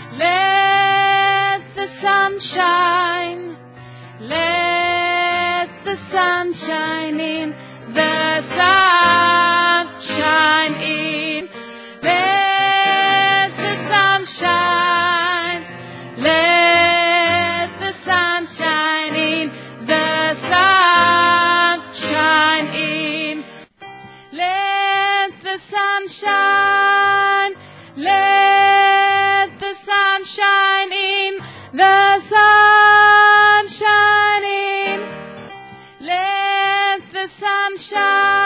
Let the sun shine. Let the sun shine in. The sun shine in. Let the sun shine. Let the sun shine in. The sun shine in. Let the sun shine. Let the sun shine in. The sun shine in. Let the sun shine.